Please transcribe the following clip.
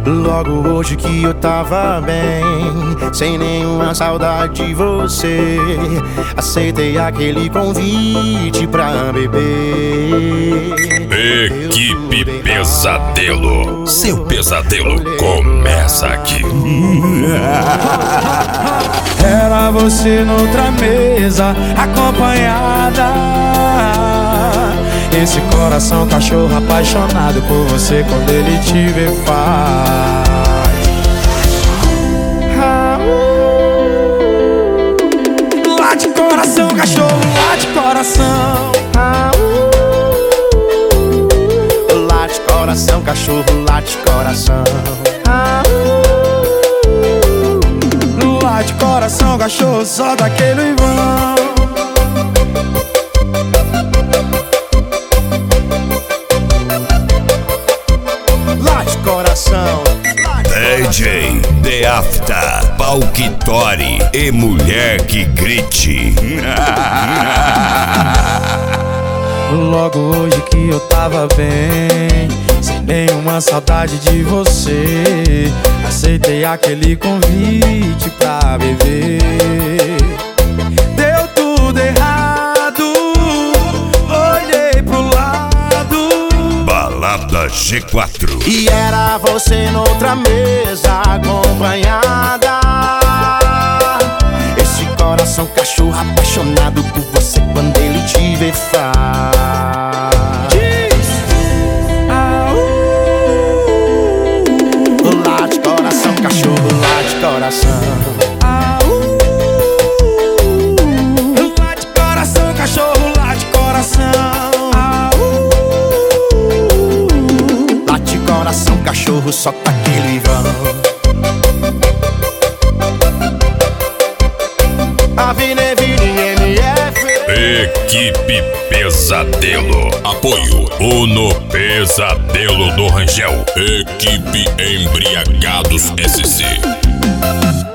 Logo hoje que eu tava bem, sem nenhuma saudade de você, aceitei aquele convite pra beber. Equipe Pesadelo, seu pesadelo começa aqui. Era você noutra mesa, acompanhada. Esse coração cachorro apaixonado por você, quando ele te vê faz. Late coração, cachorro, late coração. Late coração, cachorro, late coração. Late coração, cachorro, solta aquele vão. Late coração. DJ The After, Palquitori e Mulher que Grite. Logo hoje que eu tava bem, sem nenhuma saudade de você, aceitei aquele convite pra beber. Deu tudo errado, olhei pro lado. Balada G4. E era você noutra mesa, acompanhada. Esse coração cachorro apaixonado por você, quando ele te vê faz. Late coração, cachorro, late coração. Late coração, cachorro, late coração. Late coração, cachorro, solta aquele vão. Equipe Pesadelo. Apoio Uno Pesadelo do Rangel. Equipe Embriagados SC.